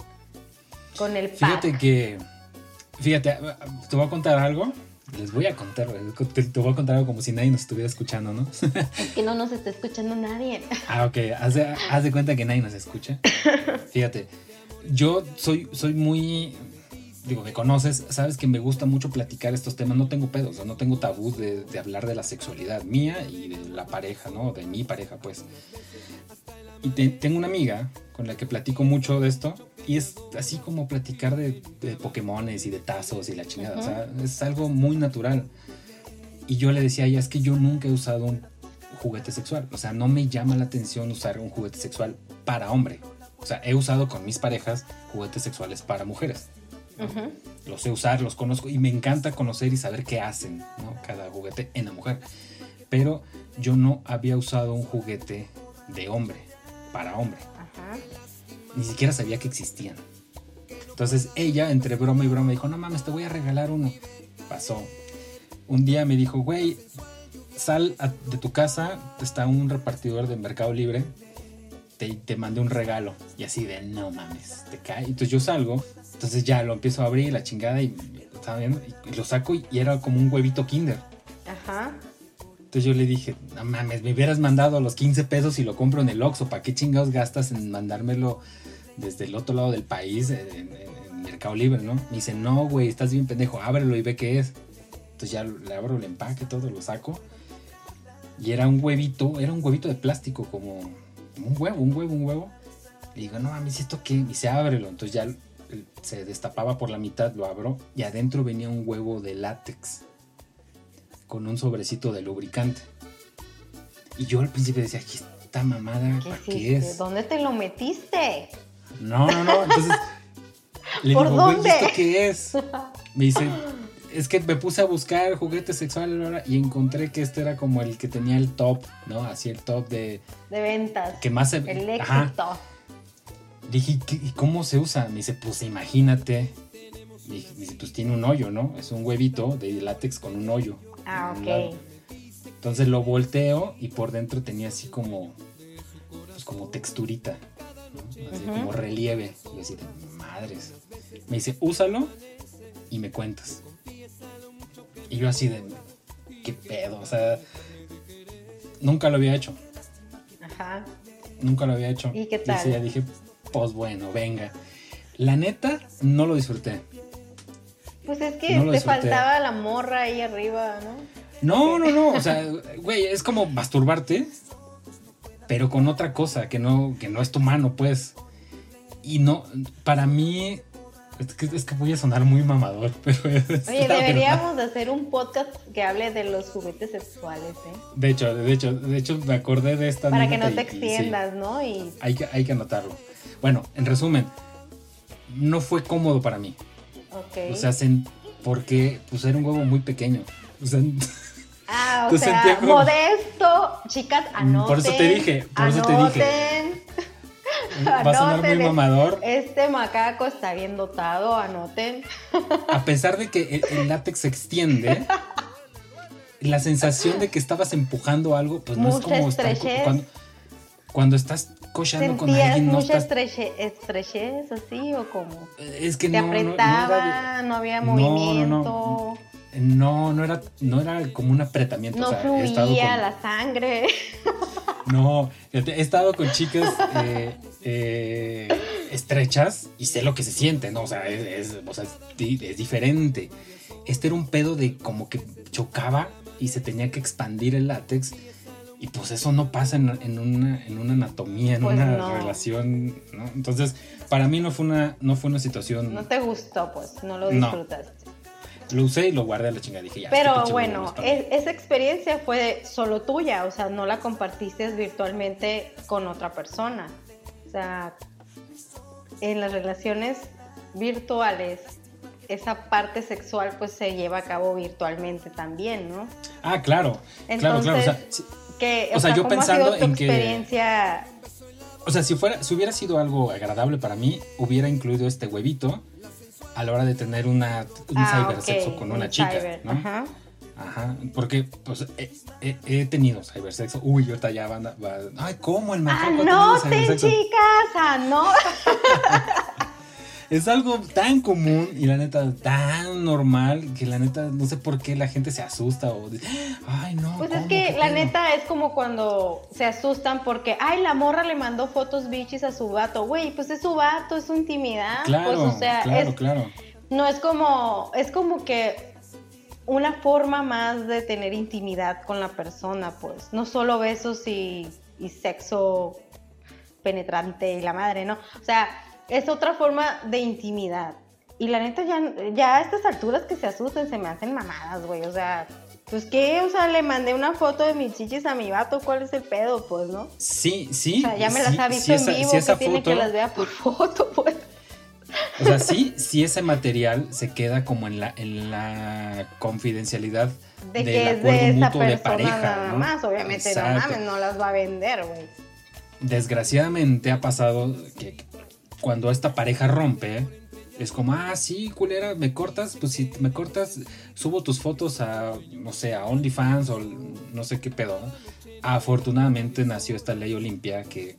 Con el pack. Fíjate, te voy a contar algo. Les voy a contar, te voy a contar algo como si nadie nos estuviera escuchando, ¿no? Es que no nos está escuchando nadie. Ok, haz de cuenta que nadie nos escucha. Fíjate, yo soy muy, digo, me conoces, sabes que me gusta mucho platicar estos temas, no tengo pedos, o sea, no tengo tabú de hablar de la sexualidad mía y de la pareja, ¿no? De mi pareja, pues. Y tengo una amiga con la que platico mucho de esto y es así como platicar de Pokémones y de tazos y la chingada, o sea, es algo muy natural. Y yo le decía a ella, es que yo nunca he usado un juguete sexual, o sea, no me llama la atención usar un juguete sexual para hombre. O sea, he usado con mis parejas juguetes sexuales para mujeres. Ujú. Los sé usar, los conozco y me encanta conocer y saber qué hacen, ¿no? Cada juguete en la mujer. Pero yo no había usado un juguete de hombre, para hombre. Ajá. Ni siquiera sabía que existían. Entonces ella, entre broma y broma, dijo, no mames, te voy a regalar uno. Pasó. Un día me dijo, güey, sal de tu casa, está un repartidor de Mercado Libre, te mandé un regalo. Y así de, no mames, te cae. Entonces yo salgo, entonces ya lo empiezo a abrir, la chingada, y estaba viendo, y lo saco y era como un huevito Kinder. Ajá. Entonces yo le dije, no mames, me hubieras mandado los 15 pesos y lo compro en el Oxxo. ¿Para qué chingados gastas en mandármelo desde el otro lado del país, en Mercado Libre, no? Me dice, no, güey, estás bien pendejo, ábrelo y ve qué es. Entonces ya le abro el empaque, todo, lo saco. Y era un huevito de plástico, como un huevo. Y digo, no mames, ¿esto qué? Y se ábrelo. Entonces ya se destapaba por la mitad, lo abro. Y adentro venía un huevo de látex con un sobrecito de lubricante. Y yo al principio decía, ¿qué esta mamada para qué es? ¿Dónde te lo metiste? No. Entonces le ¿Por digo, güey, dónde? ¿esto qué es? Me dice, es que me puse a buscar juguetes sexuales y encontré que este era como el que tenía el top, ¿no? Así el top de ventas. Que más el éxito. Ajá. Dije, ¿y cómo se usa? Me dice, pues imagínate. Me dice, pues tiene un hoyo, ¿no? Es un huevito de látex con un hoyo. Ah, en un ok. lado. Entonces lo volteo y por dentro tenía así como, pues como texturita, ¿no? Así como relieve. Y yo así de madres. Me dice, úsalo y me cuentas. Y yo así de, ¿qué pedo? O sea, nunca lo había hecho. Ajá. Nunca lo había hecho. ¿Y qué tal? Y ya dije, pues bueno, venga. La neta, no lo disfruté. Pues es que No lo te disfruté. faltaba la morra ahí arriba, ¿no? No. O sea, güey, es como masturbarte. pero con otra cosa que no es tu mano, pues. Y no, para mí, es que voy a sonar muy mamador, pero Oye, deberíamos de hacer un podcast que hable de los juguetes sexuales, ¿eh? De hecho, me acordé de esta para que no te sí, extiendas, ¿no? Y hay que anotarlo. Bueno, en resumen, no fue cómodo para mí. ok. O sea, porque pues era un huevo muy pequeño. O sea, o tú sea, sentías como- modesto, chicas, anoten. Por eso te dije. Anoten. Va a sonar muy Anoten, mamador. Este macaco está bien dotado, anoten. A pesar de que el látex se extiende, la sensación de que estabas empujando algo, pues no es Mucha como estar estrechez. cuando estás cochando con ¿Sentías alguien, no mucha estás. estrechez así o cómo? Es que ¿Te no apretaba? ¿No había movimiento? No era como un apretamiento. ¿No o sea, he estado fluía con- la sangre? No, fíjate, he estado con chicas estrechas y sé lo que se siente, ¿no? O sea, es diferente. Este era un pedo de como que chocaba y se tenía que expandir el látex. Y pues eso no pasa en una anatomía, en Pues una no. relación, ¿no? Entonces, para mí no fue una situación. No te gustó, pues, no lo No. disfrutaste. Lo usé y lo guardé a la chingada. Dije, ya. Pero este pinche bueno, huevo no es para mí. esa experiencia fue solo tuya, o sea, no la compartiste virtualmente con otra persona. O sea, en las relaciones virtuales, esa parte sexual pues se lleva a cabo virtualmente también, ¿no? Ah, claro. Entonces, claro. O sea, sí. O sea, yo ¿cómo pensando ha sido tu en que- experiencia? O sea, si hubiera sido algo agradable para mí, hubiera incluido este huevito a la hora de tener un cibersexo con una chica, ¿no? Ajá, porque pues he tenido cibersexo. Uy, ahorita ya va. Ay, ¿cómo el macaco ha tenido ¡Anoten, cibersexo? chicas! ¡Anoten! Es algo tan común y la neta tan normal que la neta no sé por qué la gente se asusta o dice, ay, no. Pues es ¿cómo? que ¿Qué la pedo? neta es como cuando se asustan porque, ay, la morra le mandó fotos bichis a su vato. Güey, pues es su vato, es su intimidad. Claro, pues, o sea, claro. no es como que una forma más de tener intimidad con la persona, pues. No solo besos y sexo penetrante y la madre, ¿no? O sea, es otra forma de intimidad. Y la neta, ya a estas alturas que se asusten, se me hacen mamadas, güey. O sea, pues qué, o sea, le mandé una foto de mis chichis a mi vato, ¿cuál es el pedo, pues, no? Sí. O sea, ya me las ha visto sí, en vivo, esa que tiene foto, que las vea por foto, pues. O sea, sí ese material se queda como en la confidencialidad De del que es acuerdo de esa mutuo de persona pareja, nada ¿no? más, obviamente, no Exacto. mames, no las va a vender, güey. Desgraciadamente ha pasado que cuando esta pareja rompe, es como, sí, culera, me cortas, pues si me cortas, subo tus fotos a, no sé, a OnlyFans o no sé qué pedo, ¿no? Afortunadamente nació esta ley Olimpia que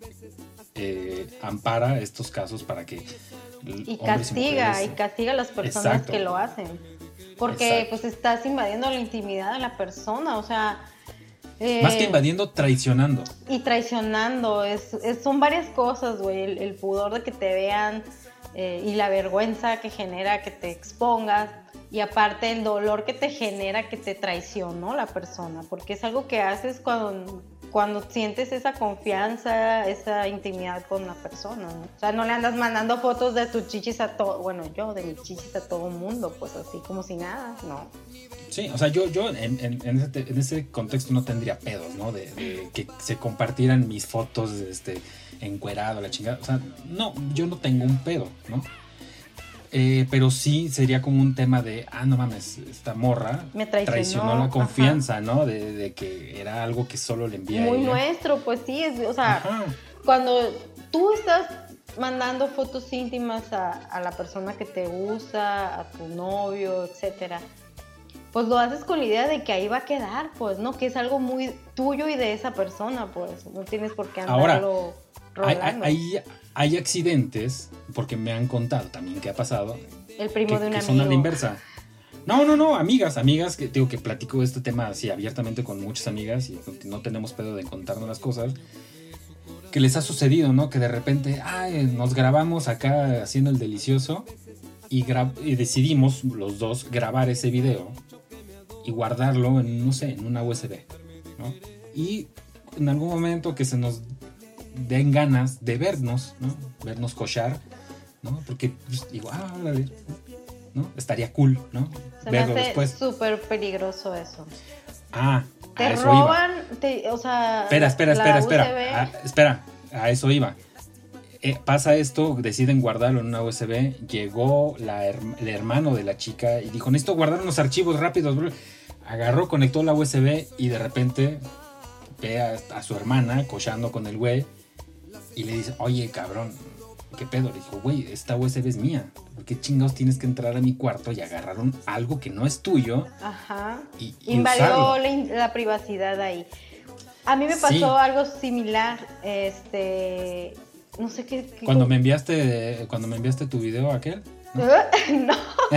ampara estos casos para que Y hombres castiga mujeres- a las personas Exacto. que lo hacen. Porque Exacto. pues estás invadiendo la intimidad de la persona, o sea... Más que invadiendo, traicionando. Y traicionando, son varias cosas, güey, el pudor de que te vean y la vergüenza que genera que te expongas y aparte el dolor que te genera que te traicionó la persona, porque es algo que haces cuando sientes esa confianza, esa intimidad con la persona, ¿no? O sea, no le andas mandando fotos de tus chichis a todo, bueno, yo de mis chichis a todo mundo, pues así como si nada, no. Sí, o sea, yo en ese contexto no tendría pedos, ¿no? De que se compartieran mis fotos encuerado, la chingada. O sea, no, yo no tengo un pedo, ¿no? Pero sí sería como un tema de, no mames, esta morra Me traicionó, la confianza, ¿no? De que era algo que solo le envía Muy a ella. nuestro, pues sí, o sea, Ajá. cuando tú estás mandando fotos íntimas a la persona que te gusta, a tu novio, etcétera, pues lo haces con la idea de que ahí va a quedar, pues, ¿no? Que es algo muy tuyo y de esa persona, pues, no tienes por qué andarlo rolando. Hay accidentes, porque me han contado también que ha pasado, El primo de un que amigo. son a la inversa. No, amigas que digo que platico este tema así abiertamente con muchas amigas y no tenemos pedo de contarnos las cosas. Que les ha sucedido, ¿no? Que de repente, nos grabamos acá haciendo el delicioso y decidimos los dos grabar ese video y guardarlo en, no sé, en una USB, ¿no? Y en algún momento que se nos den ganas de vernos, ¿no? Vernos cochar, ¿no? Porque pues, digo, órale, ¿no? Estaría cool, ¿no? Se Verlo me hace después. súper peligroso eso. A Te eso roban, iba. o sea... Espera. la USB. Espera, a eso iba. Pasa esto, deciden guardarlo en una USB. Llegó el hermano de la chica y dijo, necesito guardar unos archivos rápidos, bro. Agarró, conectó la USB y de repente ve a su hermana cochando con el güey y le dice, oye, cabrón, ¿qué pedo? Le dijo, güey, esta USB es mía. ¿Por qué chingados tienes que entrar a mi cuarto y agarrar algo que no es tuyo? Ajá. Y invadió usarlo? la privacidad ahí. A mí me pasó algo similar, no sé qué. Cuando me enviaste tu video aquel. No.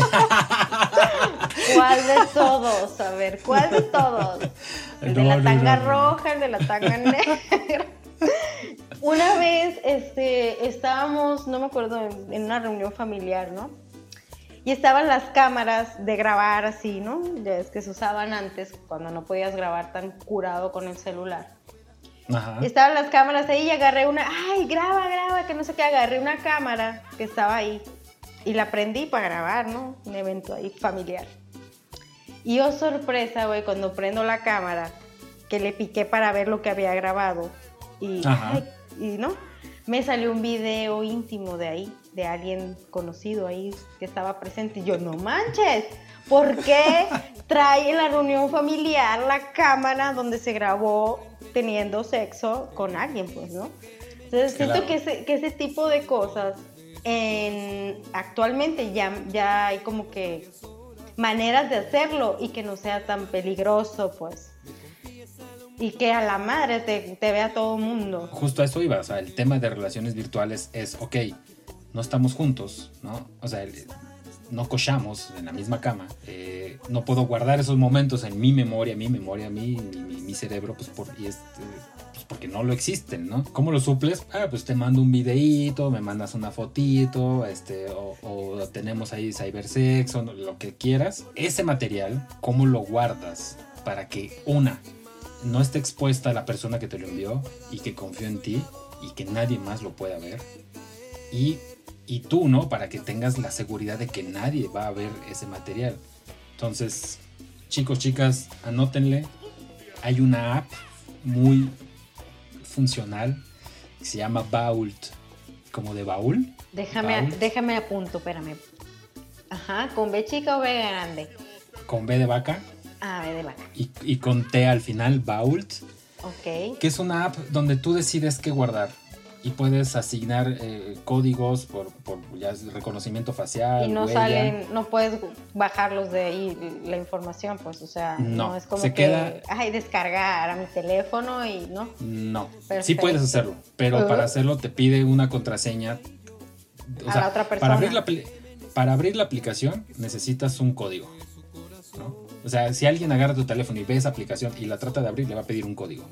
¿Cuál de todos? A ver, ¿cuál de todos? El de la tanga roja, el de la tanga negra. Una vez estábamos, no me acuerdo, en una reunión familiar, ¿no? Y estaban las cámaras de grabar así, ¿no? Ya es que se usaban antes, cuando no podías grabar tan curado con el celular. Ajá. Estaban las cámaras ahí y agarré graba, que no sé qué, agarré una cámara que estaba ahí y la prendí para grabar, ¿no? Un evento ahí familiar. Y oh sorpresa, güey, cuando prendo la cámara, que le piqué para ver lo que había grabado y no, me salió un video íntimo de ahí, de alguien conocido ahí que estaba presente y yo, no manches, ¿por qué trae en la reunión familiar la cámara donde se grabó teniendo sexo con alguien, pues, ¿no? Entonces siento que ese tipo de cosas actualmente ya hay como que maneras de hacerlo y que no sea tan peligroso, pues, y que a la madre te vea todo el mundo. Justo a eso iba, o sea, el tema de relaciones virtuales es, ok, no estamos juntos, ¿no? O sea, no cochamos en la misma cama, no puedo guardar esos momentos en mi memoria, mi cerebro, pues, pues porque no lo existen, ¿no? ¿Cómo lo suples? Pues te mando un videíto, me mandas una fotito, o tenemos ahí cybersexo, lo que quieras. Ese material, ¿cómo lo guardas para que no esté expuesta a la persona que te lo envió y que confió en ti y que nadie más lo pueda ver? Y tú, ¿no? Para que tengas la seguridad de que nadie va a ver ese material. Entonces, chicos, chicas, anótenle. Hay una app muy funcional que se llama Vault, como de baúl. Déjame apunto, espérame. Ajá, ¿con B chica o B grande? Con B de vaca. B de vaca. Y con T al final, Vault. Ok. Que es una app donde tú decides qué guardar. Y puedes asignar códigos por ya reconocimiento facial. Y no huella. no puedes bajarlos de ahí la información, pues, o sea, no es como se que queda... descargar a mi teléfono y no. No, Perfecto. Sí puedes hacerlo, pero para hacerlo te pide una contraseña. A la otra persona. Para abrir la aplicación necesitas un código, ¿no? O sea, si alguien agarra tu teléfono y ve esa aplicación y la trata de abrir, le va a pedir un código.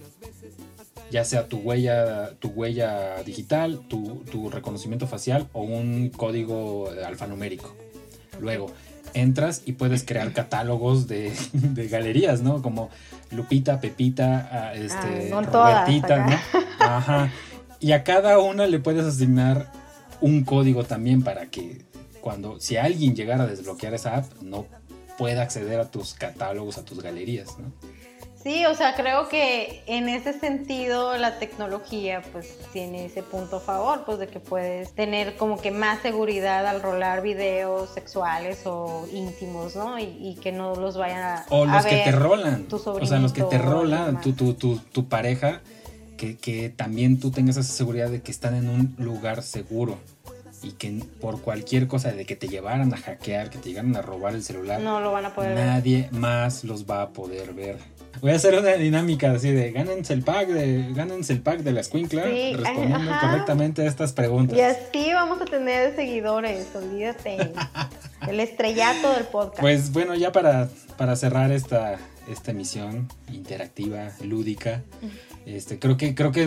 Ya sea tu huella digital, tu reconocimiento facial o un código alfanumérico. Luego, entras y puedes crear catálogos de galerías, ¿no? Como Lupita, Pepita, Robertita, ¿no? Ajá. Y a cada una le puedes asignar un código también para que si alguien llegara a desbloquear esa app, no pueda acceder a tus catálogos, a tus galerías, ¿no? Sí, o sea, creo que en ese sentido la tecnología pues tiene ese punto a favor, pues de que puedes tener como que más seguridad al rolar videos sexuales o íntimos, ¿no? Y que no los vayan a o los ver que te rolan, tu o sea, los que te rolan, demás. tu pareja, que también tú tengas esa seguridad de que están en un lugar seguro y que por cualquier cosa de que te llevaran a hackear, que te llegaran a robar el celular, no lo van a poder nadie más los va a poder ver. Voy a hacer una dinámica así de gánense el pack de la escuincla, sí, respondiendo correctamente a estas preguntas. Y así vamos a tener seguidores, olvídate. El estrellato del podcast. Pues bueno, ya para cerrar esta emisión interactiva, lúdica, creo que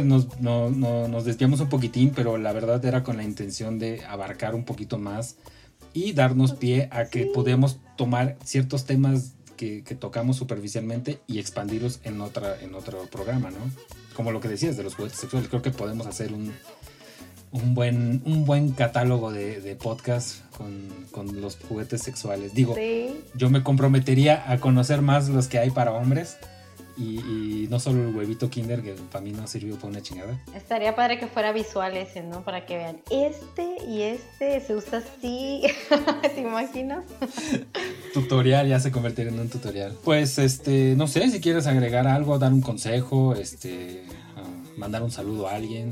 nos desviamos un poquitín, pero la verdad era con la intención de abarcar un poquito más y darnos pie a que podemos tomar ciertos temas que tocamos superficialmente y expandirlos en otro programa, ¿no? Como lo que decías de los juguetes sexuales, creo que podemos hacer un buen catálogo de podcast con los juguetes sexuales. Digo, Sí. yo me comprometería a conocer más los que hay para hombres y no solo el huevito Kinder, que para mí no sirvió para una chingada. Estaría padre que fuera visual ese, ¿no? Para que vean, este se usa así. ¿Te imaginas? Tutorial, ya se convertiría en un tutorial. Pues, no sé, si quieres agregar algo, dar un consejo, mandar un saludo a alguien.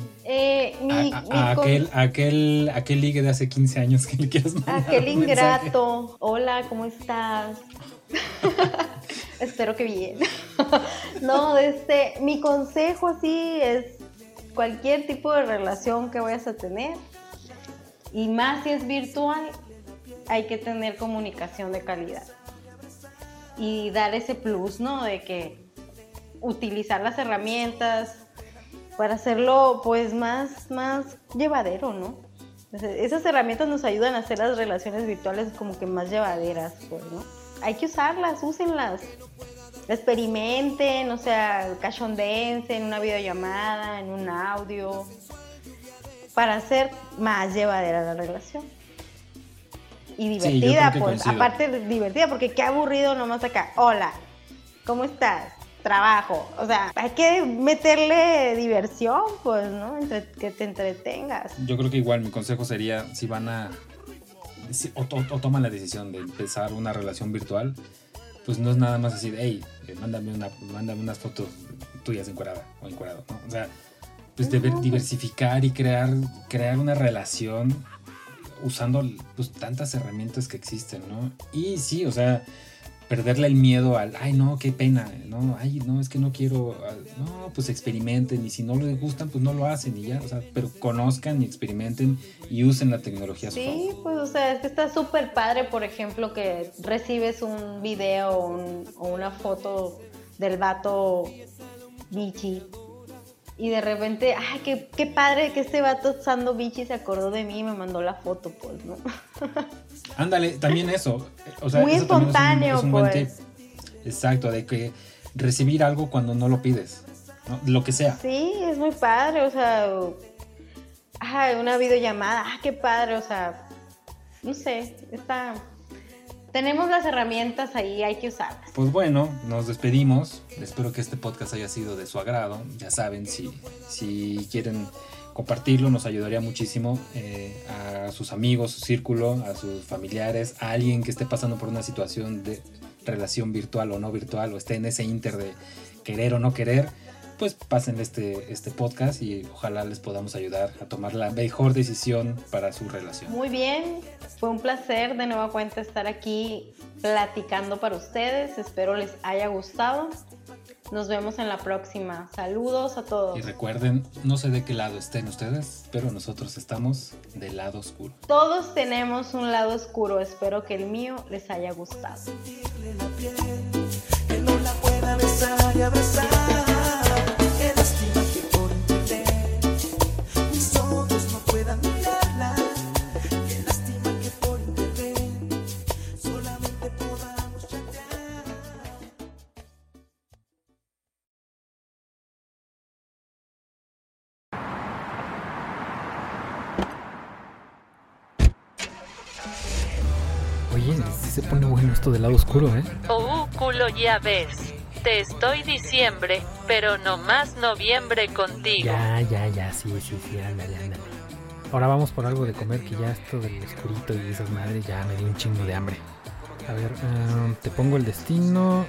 Aquel ligue de hace 15 años que le quieras mandar. Aquel un mensaje. ingrato. Hola, ¿cómo estás? Espero que bien. No, mi consejo así es cualquier tipo de relación que vayas a tener, y más si es virtual, hay que tener comunicación de calidad y dar ese plus, ¿no? De que utilizar las herramientas para hacerlo pues más llevadero, ¿no? Esas herramientas nos ayudan a hacer las relaciones virtuales como que más llevaderas, pues, ¿no? Hay que usarlas, úsenlas, experimenten, o sea, cachondéense en una videollamada, en un audio, para hacer más llevadera la relación. Y divertida, creo que pues, coincido. aparte de divertida, porque qué aburrido nomás acá, hola, ¿cómo estás? Trabajo, o sea, hay que meterle diversión, pues, ¿no? Que te entretengas. Yo creo que igual mi consejo sería, si van o toman la decisión de empezar una relación virtual, pues no es nada más decir, hey, mándame unas fotos tuyas encuerada o encuerado, ¿no? O sea, pues diversificar y crear una relación usando pues tantas herramientas que existen, ¿no? Y sí, o sea, perderle el miedo al, ay, no, qué pena, no, ay, no, es que no quiero, no, pues experimenten, y si no les gustan, pues no lo hacen y ya, o sea, pero conozcan y experimenten y usen la tecnología a su favor. Sí, pues, o sea, es que está súper padre, por ejemplo, que recibes un video o una foto del vato bichi y de repente, ay, qué padre que este vato usando bichi se acordó de mí y me mandó la foto, pues, ¿no? Ándale, también eso. O sea, Muy eso también espontáneo, es un buen pues. tip. Exacto, de que recibir algo cuando no lo pides, ¿no? Lo que sea. Sí, es muy padre, o sea, una videollamada, qué padre, o sea, no sé, tenemos las herramientas ahí, hay que usarlas. Pues bueno, nos despedimos. Espero que este podcast haya sido de su agrado. Ya saben, si quieren compartirlo, nos ayudaría muchísimo, a sus amigos, su círculo, a sus familiares, a alguien que esté pasando por una situación de relación virtual o no virtual, o esté en ese inter de querer o no querer, pues pásenle este podcast y ojalá les podamos ayudar a tomar la mejor decisión para su relación. Muy bien, fue un placer de nueva cuenta estar aquí platicando para ustedes, espero les haya gustado. Nos vemos en la próxima. Saludos a todos. Y recuerden, no sé de qué lado estén ustedes, pero nosotros estamos del lado oscuro. Todos tenemos un lado oscuro. Espero que el mío les haya gustado. Que no la pueda besar y abrazar. Qué lástima que por internet mis ojos no puedan mirarla. Qué lástima que por internet solamente podamos chatear. Oye, sí se pone bueno esto del lado oscuro, ¿eh? Culo, ya ves. Te estoy diciembre, pero no más noviembre contigo. Ya, sí, ándale. Ahora vamos por algo de comer, que ya esto del oscurito y esas madres ya me dio un chingo de hambre. A ver, te pongo el destino.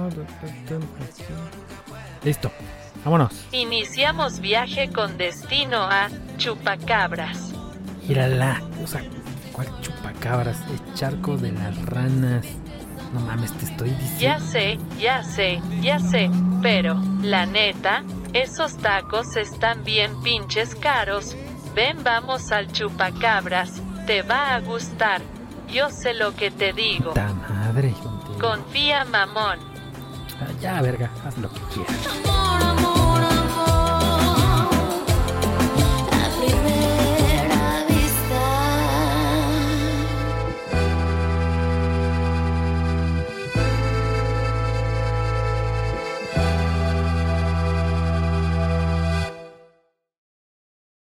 Listo, vámonos. Iniciamos viaje con destino a Chupacabras. Mírala, o sea, ¿cuál chupacabras? El charco de las ranas. No mames, te estoy diciendo. Ya sé, pero, la neta, esos tacos están bien pinches caros. Ven, vamos al Chupacabras, te va a gustar. Yo sé lo que te digo. Puta madre, contigo. Confía, mamón. Ya, verga, haz lo que quieras. Amor, amor,